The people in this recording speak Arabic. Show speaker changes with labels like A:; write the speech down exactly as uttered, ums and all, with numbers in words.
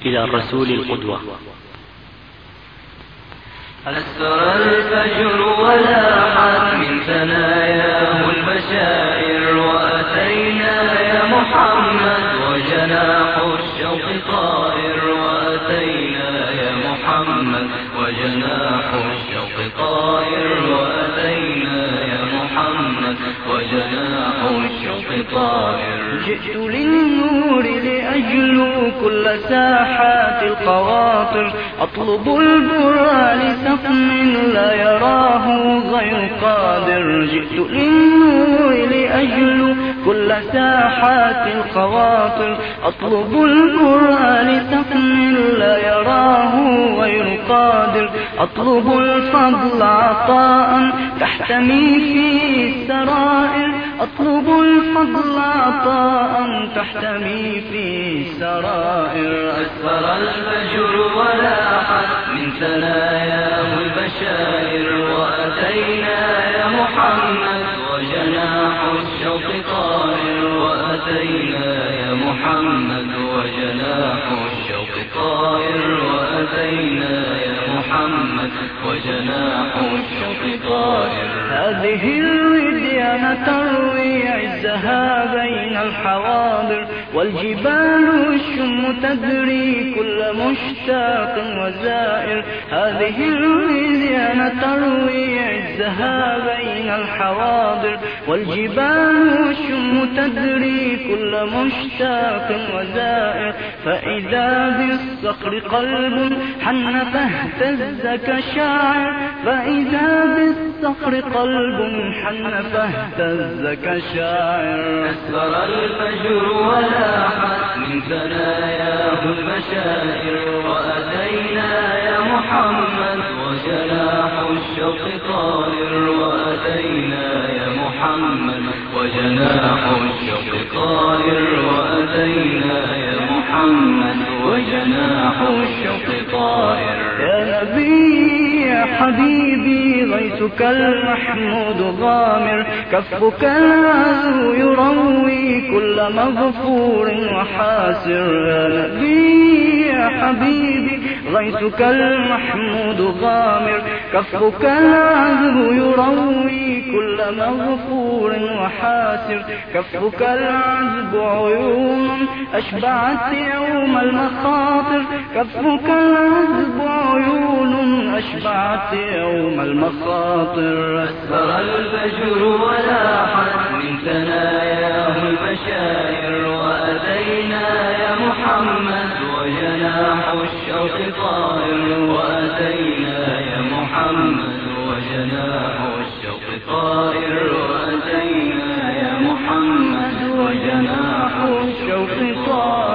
A: إلى الرسول القدوة.
B: أسفر الفجر ولاحت من ثناياه البشائر، وأتينا يا محمد وجناح الشوق طائر، وأتينا يا محمد وجناح الشوق طائر، وأتينا يا محمد وجناح الشوق طائر.
C: جئت للنور لأجلو كل ساحات الخواطر، أطلب البرى لسقم لا يراه غير قادر. جئت للنور لأجلو كل ساحات الخواطر، أطلب البرى لسقم لا يراه غير قادر. أطلب الفضل عطاء تحتمي فيه السرائر، أطلب الفضل عطاء تحتمي فيه السرائر.
B: أسفر الفجر ولاحت من ثناياه البشائر، وأتينا يا محمد وجناح الشوق طائر، وأتينا يا محمد وجناح الشوق طائر، وأتينا يا محمد وجناح الشوق طائر.
C: هذه الوديان تروي عزها بين الحواضر، والجبال الشم تدري كل مشتاق وزائر. هذه الوديان تروي عزها بين الحواضر، والجبال الشم تدري كل مشتاق وزائر. فإذا بالصخر قلب حن فاهتز كشاعر، فإذا بالصخر قلب حن فاهتز كشاعر.
B: أسفر الفجر ولاحت من ثناياه البشائر، وأتينا يا محمد وجناح الشوق طائر، وأتينا يا محمد وجناح الشوق طائر، وأتينا يا محمد وجناح الشوق طائر.
C: يا نبي يا حبيبي غيثك المحمود ضامر، كفك العزو يروي كل مغفور وحاسر. يا نبي يا حبيبي غيثك المحمود ضامر، كفك العزو يروي كل مغفور وحاسر. كفك العزب عيون أشبعت يوم المخاطر، كفك العزب عيون أشبعت يوم المخاطر.
B: أسفر الفجر ولاحت من ثناياه البشائر، وأتينا يا محمد وجناح الشوق طائر، وأتينا يا محمد وجناح الشوق طائر، وأتينا يا محمد وجناح الشوق طائر.